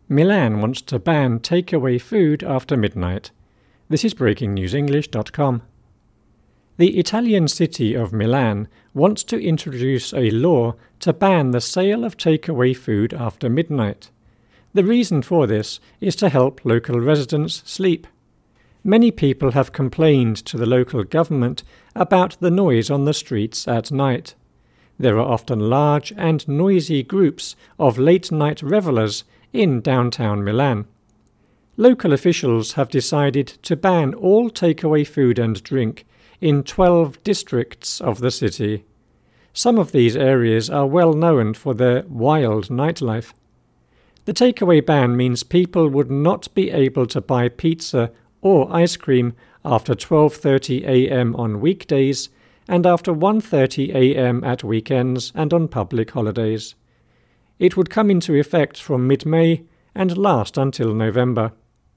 Milan wants to ban takeaway food after midnight. This is breakingnewsenglish.com. The Italian city of Milan wants to introduce a law to ban the sale of takeaway food after midnight. The reason for this is to help local residents sleep. Many people have complained to the local government about the noise on the streets at night. There are often large and noisy groups of late-night revelers in downtown Milan. Local officials have decided to ban all takeaway food and drink in 12 districts of the city. Some of these areas are well known for their wild nightlife. The takeaway ban means people would not be able to buy pizza or ice cream after 12:30 a.m. on weekdays and after 1:30 a.m. at weekends and on public holidays. It would come into effect from mid-May and last until November.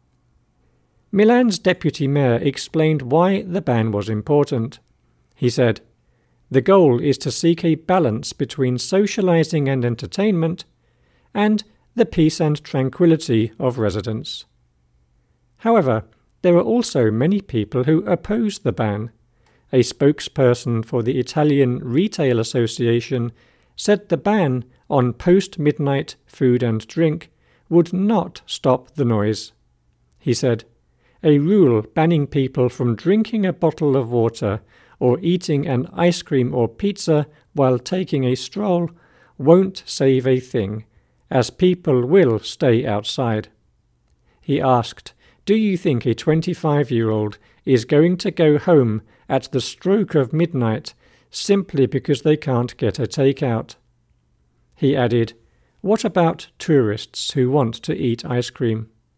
Milan's deputy mayor explained why the ban was important. He said, "The goal is to seek a balance between socializing and entertainment and the peace and tranquility of residents." However, there are also many people who oppose the ban. A spokesperson for the Italian Retail Association said the ban on post-midnight food and drink would not stop the noise. He said, "A rule banning people from drinking a bottle of water or eating an ice cream or pizza while taking a stroll won't save a thing, as people will stay outside." He asked, "Do you think a 25-year-old is going to go home at the stroke of midnight simply because they can't get a takeout?" He added, "What about tourists who want to eat ice cream?"